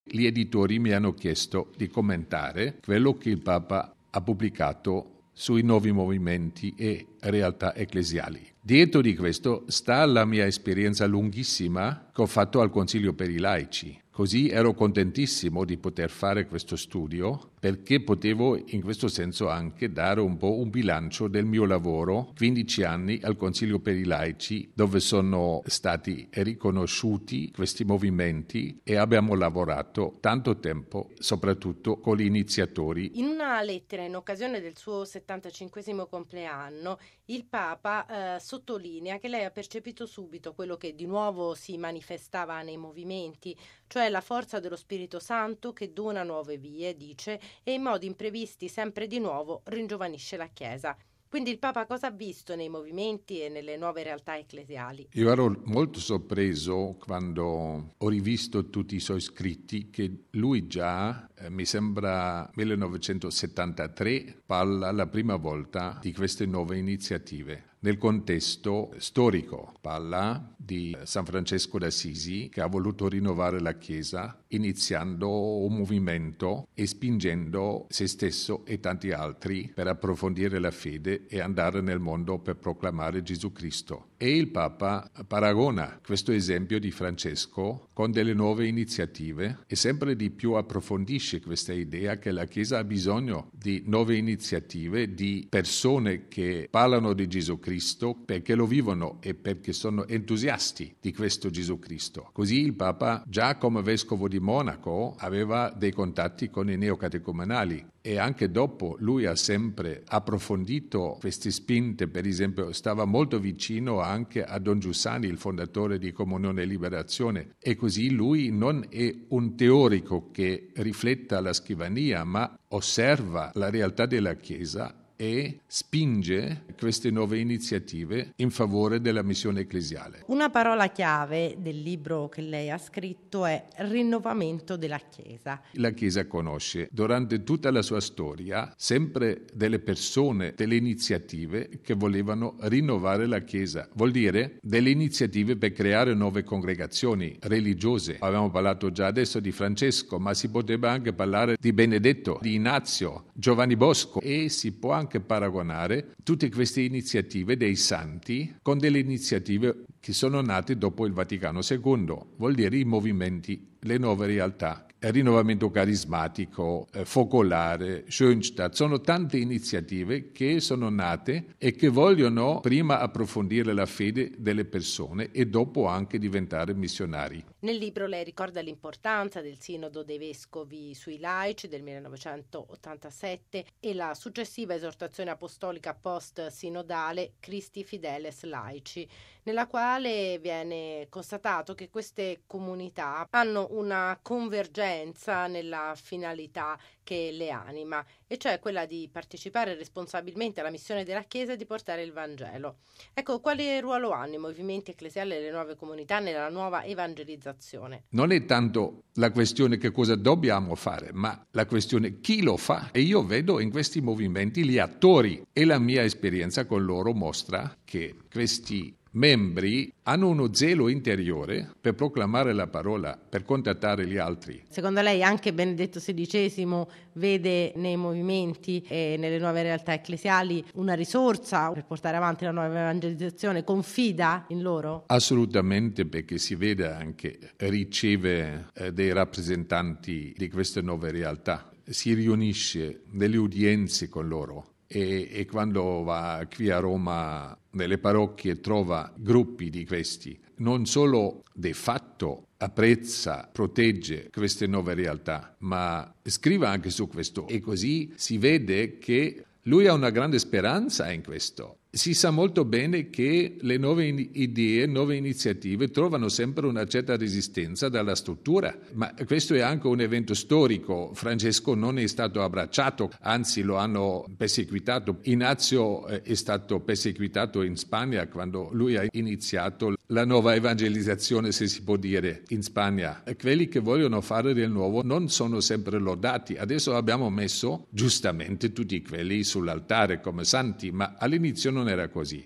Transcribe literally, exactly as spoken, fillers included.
Gli editori mi hanno chiesto di commentare quello che il Papa ha pubblicato sui nuovi movimenti e realtà ecclesiali. Dietro di questo sta la mia esperienza lunghissima che ho fatto al Consiglio per i laici. Così ero contentissimo di poter fare questo studio perché potevo in questo senso anche dare un po' un bilancio del mio lavoro, quindici anni al Consiglio per i laici, dove sono stati riconosciuti questi movimenti e abbiamo lavorato tanto tempo, soprattutto con gli iniziatori. In una lettera in occasione del suo settantacinquesimo compleanno, il Papa eh, sottolinea che lei ha percepito subito quello che di nuovo si manifestava nei movimenti, cioè la forza dello Spirito Santo che dona nuove vie, dice, e in modi imprevisti sempre di nuovo ringiovanisce la Chiesa. Quindi il Papa cosa ha visto nei movimenti e nelle nuove realtà ecclesiali? Io ero molto sorpreso quando ho rivisto tutti i suoi scritti che lui già, eh, mi sembra millenovecentosettantatré, parla la prima volta di queste nuove iniziative. Nel contesto storico parla di San Francesco d'Assisi che ha voluto rinnovare la Chiesa iniziando un movimento e spingendo se stesso e tanti altri per approfondire la fede e andare nel mondo per proclamare Gesù Cristo. E il Papa paragona questo esempio di Francesco con delle nuove iniziative e sempre di più approfondisce questa idea che la Chiesa ha bisogno di nuove iniziative, di persone che parlano di Gesù Cristo perché lo vivono e perché sono entusiasti di questo Gesù Cristo. Così il Papa, già come vescovo di Monaco, aveva dei contatti con i neocatecumenali e anche dopo lui ha sempre approfondito queste spinte. Per esempio stava molto vicino anche a Don Giussani, il fondatore di Comunione e Liberazione, e così lui non è un teorico che rifletta la scrivania ma osserva la realtà della Chiesa e spinge queste nuove iniziative in favore della missione ecclesiale. Una parola chiave del libro che lei ha scritto è rinnovamento della Chiesa. La Chiesa conosce durante tutta la sua storia sempre delle persone, delle iniziative che volevano rinnovare la Chiesa. Vuol dire delle iniziative per creare nuove congregazioni religiose. Abbiamo parlato già adesso di Francesco, ma si poteva anche parlare di Benedetto, di Ignazio, Giovanni Bosco e si può anche paragonare tutte queste iniziative dei santi con delle iniziative che sono nate dopo il Vaticano secondo, vuol dire i movimenti, le nuove realtà. Il rinnovamento carismatico, eh, focolare, Schoenstatt, sono tante iniziative che sono nate e che vogliono prima approfondire la fede delle persone e dopo anche diventare missionari. Nel libro lei ricorda l'importanza del Sinodo dei Vescovi sui laici del millenovecentottantasette e la successiva esortazione apostolica post-sinodale Christi Fideles Laici, nella quale viene constatato che queste comunità hanno una convergenza nella finalità che le anima, e cioè quella di partecipare responsabilmente alla missione della Chiesa e di portare il Vangelo. Ecco, quale ruolo hanno i movimenti ecclesiali e le nuove comunità nella nuova evangelizzazione? Non è tanto la questione che cosa dobbiamo fare, ma la questione chi lo fa. E io vedo in questi movimenti gli attori e la mia esperienza con loro mostra che questi membri hanno uno zelo interiore per proclamare la parola, per contattare gli altri. Secondo lei anche Benedetto sedicesimo vede nei movimenti e nelle nuove realtà ecclesiali una risorsa per portare avanti la nuova evangelizzazione? Confida in loro? Assolutamente, perché si vede anche, riceve eh, dei rappresentanti di queste nuove realtà, si riunisce nelle udienze con loro. E, e quando va qui a Roma nelle parrocchie trova gruppi di questi, non solo de fatto apprezza, protegge queste nuove realtà, ma scrive anche su questo e così si vede che lui ha una grande speranza in questo. Si sa molto bene che le nuove idee, nuove iniziative trovano sempre una certa resistenza dalla struttura, ma questo è anche un evento storico. Francesco non è stato abbracciato, anzi lo hanno perseguitato. Ignazio è stato perseguitato in Spagna quando lui ha iniziato la nuova evangelizzazione, se si può dire, in Spagna. E quelli che vogliono fare del nuovo non sono sempre lodati. Adesso abbiamo messo giustamente tutti quelli sull'altare come santi, ma all'inizio non era così.